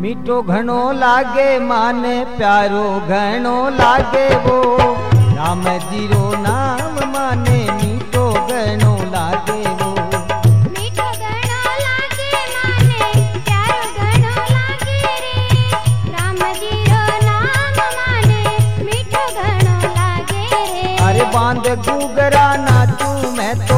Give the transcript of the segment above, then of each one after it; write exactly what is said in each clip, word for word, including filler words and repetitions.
मीठो घणो लागे माने प्यारो घणो लागे वो राम जी रो नाम माने मीठो घणो लागे वो मीठो घणो लागे माने प्यारो घणो लागे रे राम जी रो नाम माने मीठो घणो लागे रे। अरे बांध गुगरा नाचू मैं तो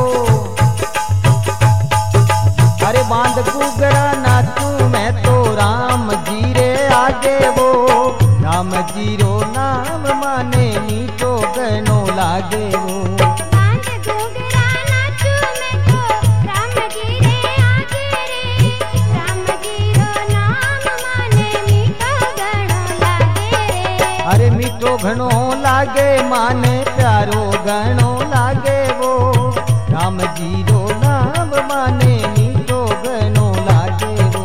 अरे बांध गुगरा नाचू मैं तो राम जी रे आगे वो राम जी रो नाम माने मीठो घणो लागे वो बांध घुघरा नाचू मैं तो राम जी रे आगे रे राम जी रो नाम माने मीठो घणो लागे रे। अरे मीठो घणो लागे माने प्यारो घणो लागे वो राम जी रो नाम माने मीठो घणो लागे वो।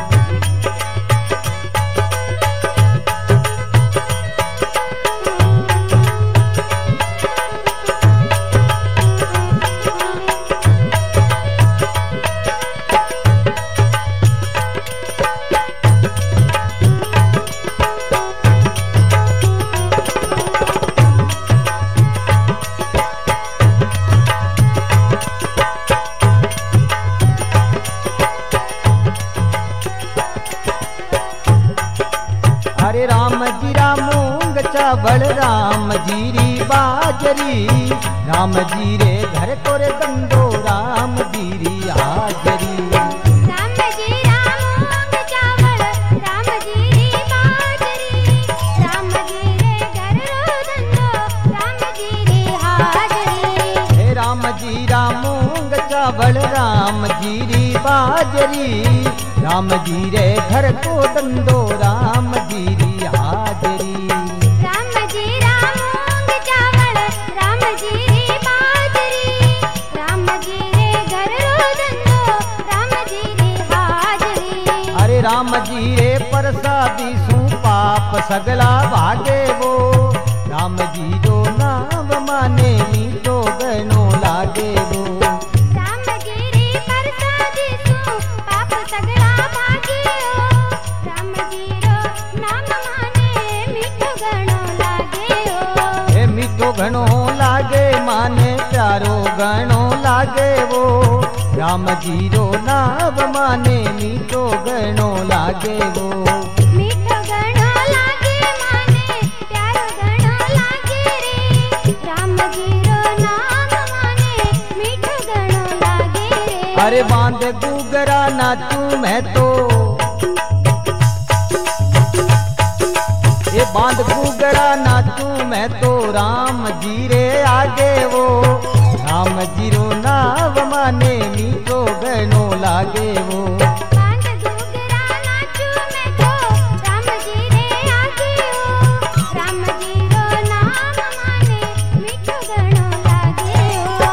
अरे राम जी रा मूंग चावल राम जी री बाजरी राम जी रे घर तोरे दंडो राम जी री हाजरी राम जी रा मूंग चावल राम जी री बाजरी राम जी रे घर रो धंधो राम जी री हाजरी। हे राम जी रा मूंग चावल राम जी री बाजरी राम जी रे घर को दंडो राम जी री हाजरी राम जी रा मूंग चावल राम जी री बाजरी राम जी रे घर रो धंधो राम जी री हाजरी। अरे राम जी रे प्रसादी सु पाप सगला भागे वो राम जी रो नाम माने मीठो घणो लागे वो राम जी रे प्रसादी सु पाप सगला भागे ओ राम जी रो नाम माने मीठो घणो लागे ओ। हे मीठो घणो लागे माने प्यारो घणो लागे वो राम जी रो नाम माने मीठो घणो लागे वो मीठो घणो लागे माने प्यारो घणो लागे रे राम जी रो नाम माने मीठो घणो लागे रे। अरे बांध गुगरा नाचू मैं तो ये बांध गुगरा नाचू मैं तो राम जी रे आगे वो राम जी रो नाम माने मीठो घणो लागे वो बांध घुघरा नाचू मैं तो राम जी रे आगे ओ राम जी रो नाम माने मीठो घणो लागे ओ।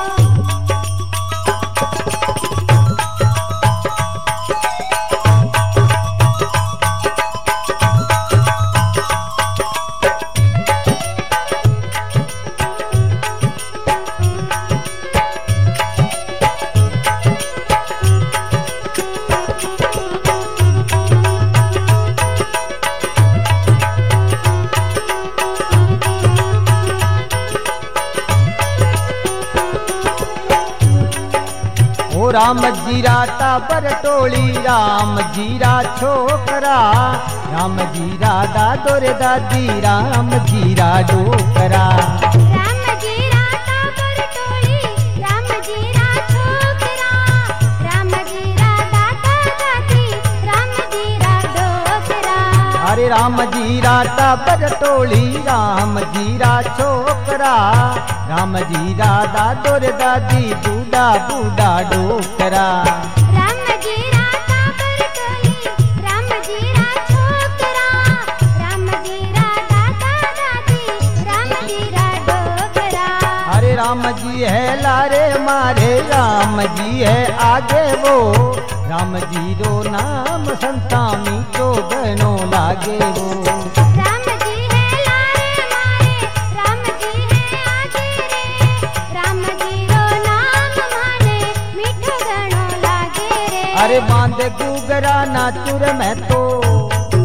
ओ राम जीरा टाबर टोली राम जीरा छोकरा राम जीरा दादो रे दादी राम जीरा डोकरा राम जी रा टाबर टोली राम जी रा छोकरा राम जी रा दादा दादी राम जी रा डोकरा। अरे राम जीरा टाबर टोली राम जीरा छोकरा राम जीरा दादो रे दादी बूढ़ा बूढ़ा डोकरा राम जी रा टाबर टोली राम जी रा छोकरा राम जी रा दादा दादी राम जी रा डोकरा। अरे राम जी है लारे मारे राम जी है आगे वो राम जी रो नाम संता मीठो घणो लागे वो राम जी है लारे मारे राम जी है आगे रे राम जी रो नाम माने मीठो घणो लागे रे। अरे बांध गुगरा नाचुर मैं तो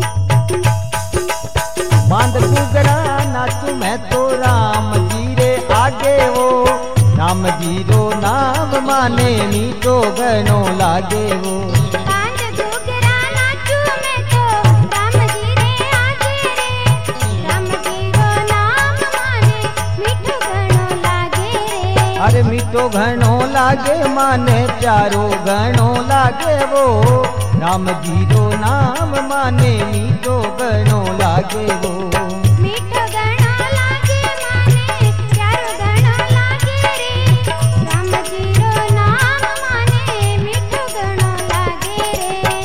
बांध गुगरा नाचू मैं तो राम जी रे आगे वो, राम जी रो नाम माने मीठो घणो लागे वो। बांध घुघरा नाचू मैं तो राम जी रे आगे रे, राम जी रो नाम माने मीठो घणो लागे रे। अरे मीठो घणो लागे माने प्यारो घणो लागे वो, राम जी रो नाम माने मीठो घणो लागे वो। मीठो घणो लागे माने प्यारो घणो लागे रे, राम जी रो नाम माने मीठो घणो लागे रे।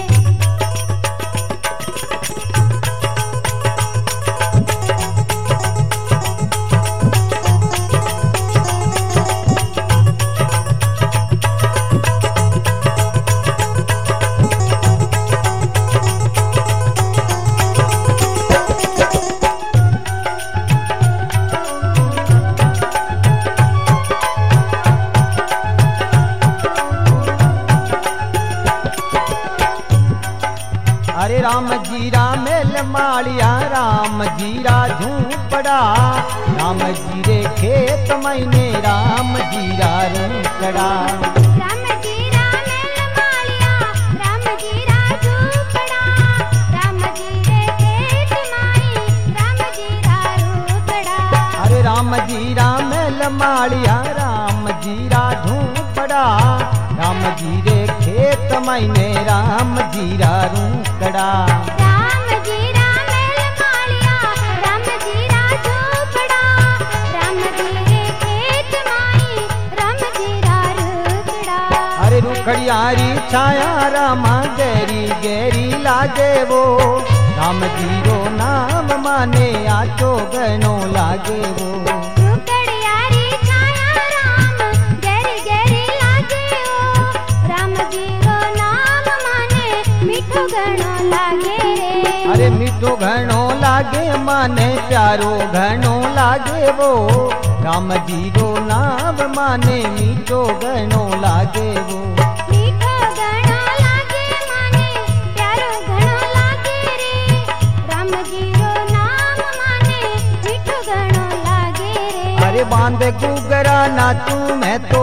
अरे राम जीरा मेल मालिया राम जीरा झूपड़ा, राम जीरे खेत मैने राम जीरा रूकड़ा। राम जीरा मेल मालिया राम जीरा झूपड़ा, राम जीरे खेत माई राम जीरा रूकड़ा। अरे राम जीरा मेल मालिया राम जीरा झूपड़ा, राम जीरे खेत मैने राम जीरा रूकड़ा। राम जीरा मेल मालिया राम जीरा झूपड़ा, राम जीरे खेत माई राम जीरा रूकड़ा। अरे रूखड़ियारी छाया रामा गहरी गहरी लागे वो, राम जीरो नाम माने आचो घणो लागे वो। रूखड़ियारी छाया राम गहरी गहरी लागे वो, राम जीरो नाम माने मीठो घणो लागे रे। अरे मीठो घणो लागे माने प्यारो घणो लागे वो, राम जीरो नाम माने मीठो घणो लागे वो। मीठो घणो लागे माने प्यारो घणो लागे रे, राम जीरो नाम माने मीठो घणो लागे रे। अरे बांध गुगरा नाचू मैं तो,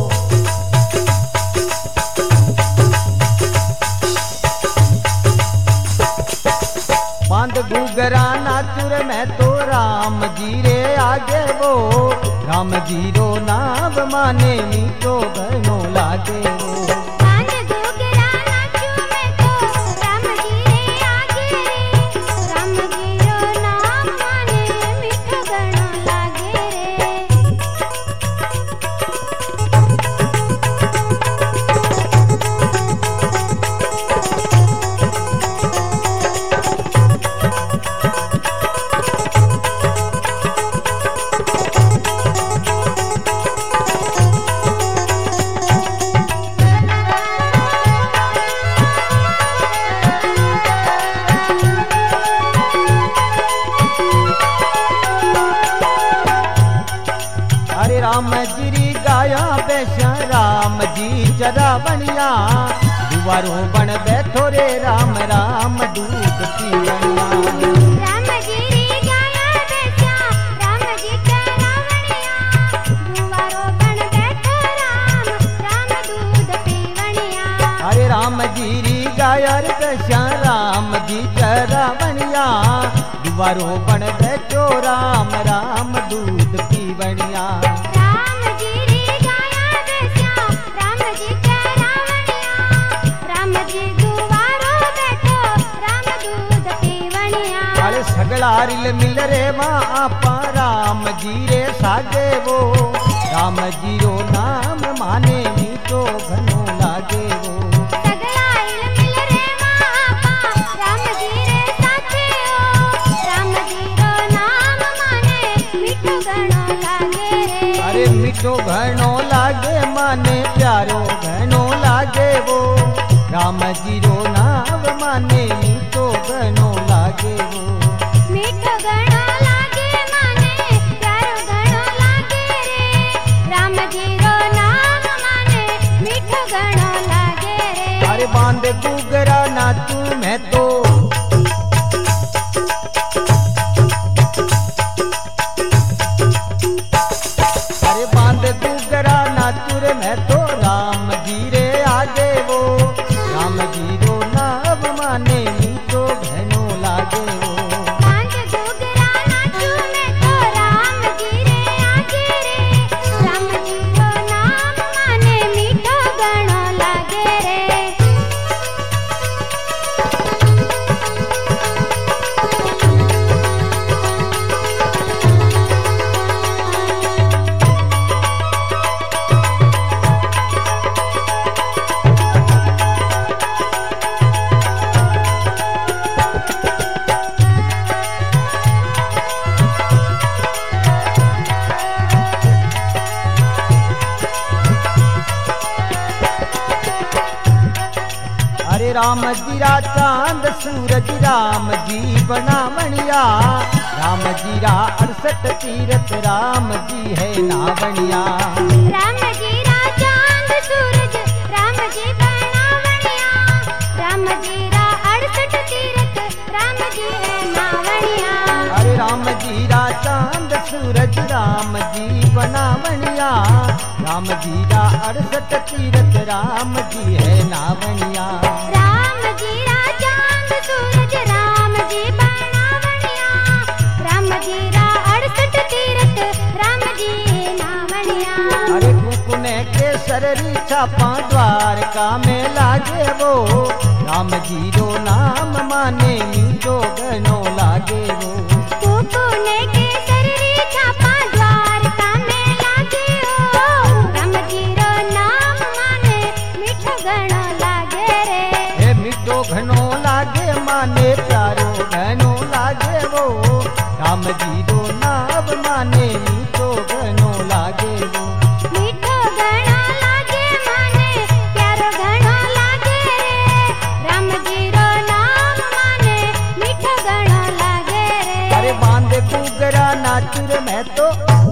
बांध गुगरा नाचुर मैं तो राम जी रे आगे वो, राम जीरो नाम माने मीठो घणो लागे वो। बांध घुघरा नाचू मैं तो राम जी रे आगे रे, राम जीरो नाम माने मीठो घणो लागे रे। अरे राम जी गाया बैसा राम जी चरावनिया, दुआरो बन बैठो रे राम राम दूध पीवनिया। राम जी गाया बैसा राम जी चरावनिया, दुआरो बन बैठो राम राम दूध पीवनिया। अरे राम जी गाया रे बैसा राम जी चरावनिया, दुआरो बन बैठो राम राम दूध पीवनिया। राम जी गाया बैसा राम जी चरावनिया, राम जी दुआरो बैठो राम दूध पीवनिया। अरे सगला रिल मिल रे माँ आपा राम जी रे सागे वो, राम जी रो नाम माने मीठो घणो लागे वो। सगला इल मिल रे माँ आपा राम जी रे साथे ओ, राम जी रो नाम माने मीठो घणो लागे रे। अरे मीठो घणो लागे माने प्यारो घणो लागे वो, राम जी रो नाम माने मीठो घणो लागे वो। मीठो घणो लागे माने प्यारो घणो लागे रे, राम जी रो नाम माने मीठो घणो लागे रे। अरे बांध गुगरा नाचू मैं तो, अरे राम जीरा चांद सूरज राम जी बनावणिया, राम जीरा अड़सठ तीरथ राम जी है नावणिया। राम जीरा चांद सूरज राम जी बनावणिया, राम जीरा अड़सठ तीरथ राम जी है नावणिया। अरे राम जीरा चांद सूरज राम जी बनावणिया, राम जीरा अड़सठ तीरथ राम जी है नावणिया। राम जीरा चांद सूरज राम जी बनावणिया, राम जीरा अड़सठ तीरथ राम जी नावणिया। अरे कुकुने के सररी छापा द्वारका में लागे वो, राम जीरो नाम माने मीठो गनो लागे वो। कुकुने के सररी छापा द्वारका में लागे हो, राम जीरो नाम माने मीठो गणो लागे रे। हे मीठो घनो लागे माने प्यारो घनो लागे वो, राम जीरो नाम माने मीठो घनो लागे वो। मीठो गणो लागे माने प्यारो गणो लागे रे, राम जीरो नाम माने मीठो गणो लागे रे। अरे बांधे गुगरा नाचुर में तो,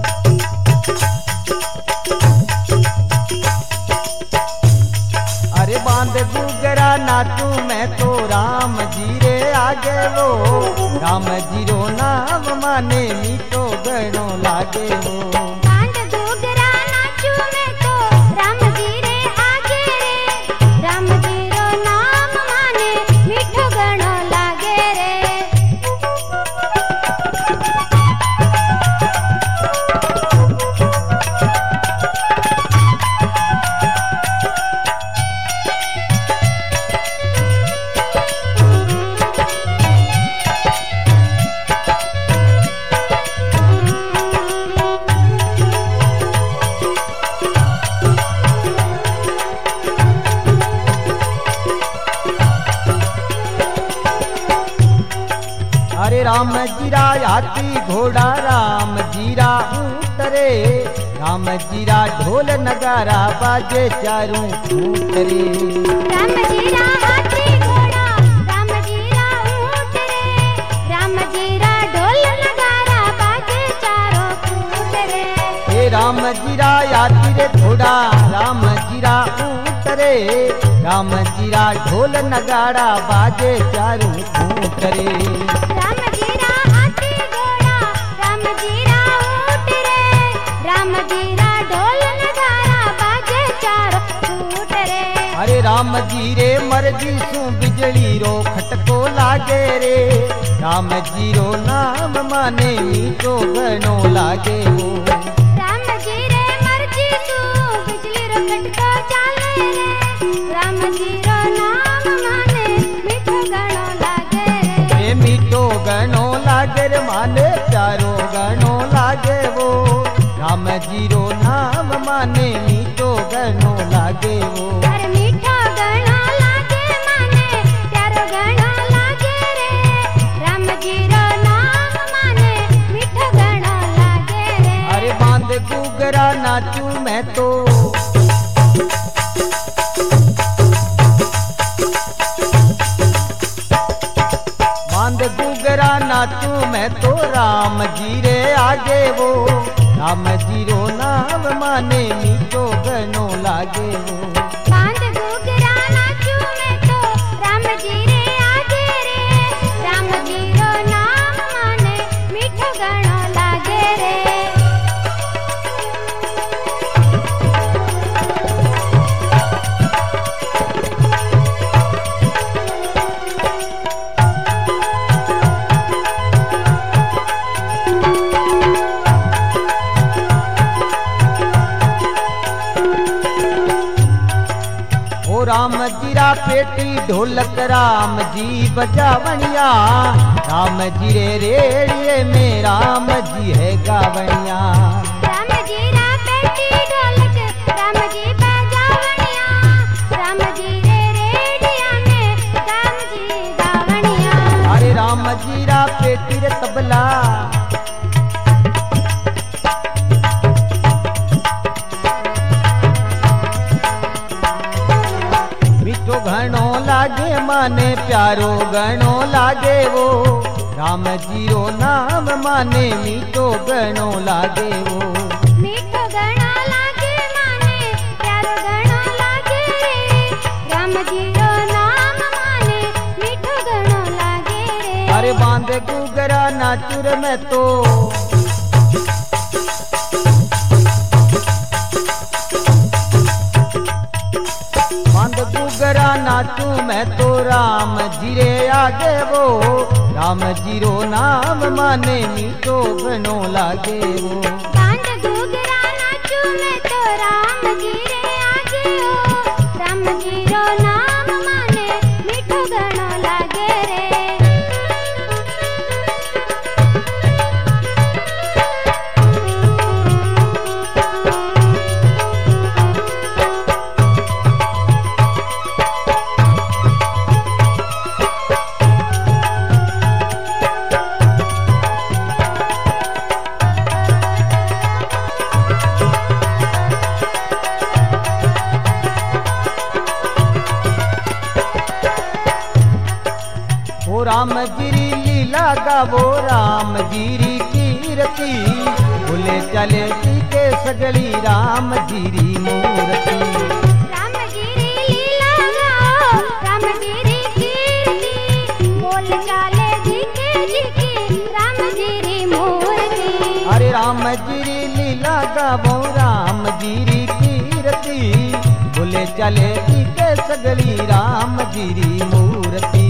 अरे बांध गुगरा नाचू मैं तो राम जी रे आगे वो, राम जीरो नाम माने मीठो गणो लागे वो। बांध घूघरा नाचू मैं तो राम जी रे आगे रे, राम जीरो नाम माने मीठो गणो लागे रे। अरे राम जीरा हाथी घोड़ा राम जीरा ऊंट रे, राम जीरा ढोल नगारा बाजे चारों ऊंट रे। राम जीरा हाथी घोड़ा राम जीरा ऊंट रे, राम जीरा ढोल नगारा बाजे चारों कूट रे। हे राम जीरा हाथी रे घोड़ा राम जीरा ऊंट रे, राम जीरा ढोल नगाड़ा बाजे चारों ऊंट रे। राम जीरा हाथी घोड़ा राम जीरा ऊंट रे, राम जीरा ढोल नगारा बाजे चारों कूट रे। अरे राम जी रे मर्जी सू बिजली रो खटको लागे रे, राम जीरो नाम माने मीठो घनो लागे वो। राम जी रे मर्जी तू बिजली रो खटको चाले रे, राम जीरो नाम माने मीठो गणो लागे रे। हे मीठो घनो लागे रे माने प्यारो घनो लागे वो, राम जीरो नाम माने मीठो घनो लागे वो। अरे मीठो गणो लागे माने प्यारो गणो लागे रे, राम जीरो नाम माने मीठो गणो लागे रे। अरे बांध गुगरा नाचू मैं तो, बांध गुगरा नाचू मैं तो राम जी रे आगे वो, राम जीरो नाम माने मीठो घनो लागे वो। बांध घूघरा नाचू मैं तो राम जी रे आगे रे, राम जीरो नाम माने मीठो गणो लागे रे। ओ राम जीरा पेटी ढोलक राम जी बजावणिया, राम जी रे रेड़िए में राम जी है गावणिया। राम जीरा पेटी ढोलक राम जी बजावणिया, राम जी रे रेडिया में राम जी गावणिया। अरे राम जीरा पेटी रे तबला, मीठो घणो लागे माने प्यारो घणो लागे वो, राम जीरो नाम माने मीठो घणो लागे वो। मीठो घणो लागे माने प्यारो घणो लागे रे, राम जीरो नाम माने मीठो घणो लागे रे। अरे बांधे गुगरा नाचुर में तो, बांध गुगरा नाचू मैं तो राम जीरे आगे वो, राम जीरो नाम माने मीठो घणो लागे वो। बांध गुगरा नाचू मैं तो राम जीरे आगे हो, राम जीरो नाम माने मीठो घणो लागे रे। राम जीरी लीला गावो राम जीरी कीरती, बोले चले जी के सगली राम जीरी मूर्ति। राम जीरी लीला गाओ राम जीरी कीर्ति, बोल चाले जी के जी की राम जीरी मूर्ति। अरे राम जीरी लीला गावो राम जीरी कीरती, बोले चले जी के सगली राम जीरी मूर्ति।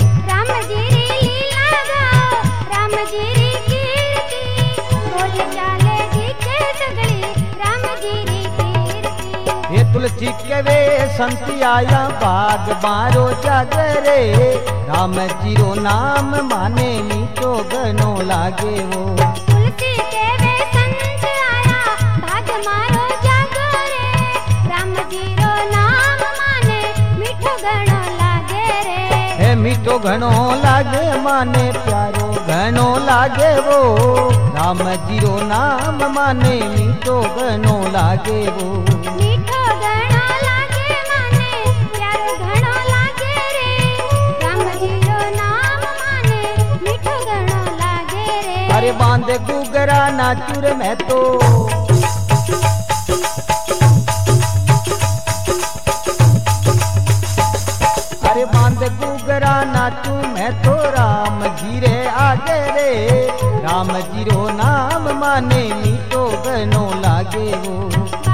ये तुलसी के वे संति आया बाग बारो जागरे, राम जीरो नाम माने मीठो घणो लागे वो। तुलसी के वे संत आया भाग मारो जागरे, राम जीरो नाम माने मीठो घणो लागे रे। हे मीठो घणो लागे माने प्यारो घणो लागे वो, राम जीरो नाम माने मीठो घणो लागे वो। मीठो घणो लागे माने प्यारो घणो लागे रे, राम जीरो नाम माने मीठो घणो लागे रे। अरे बांधे गुगरा नाचुर में तो, अरे बांध गुगरा नाचू मैं तो राम जीरे आगे रे, राम जीरो नाम माने मीठो घणो लागे वो।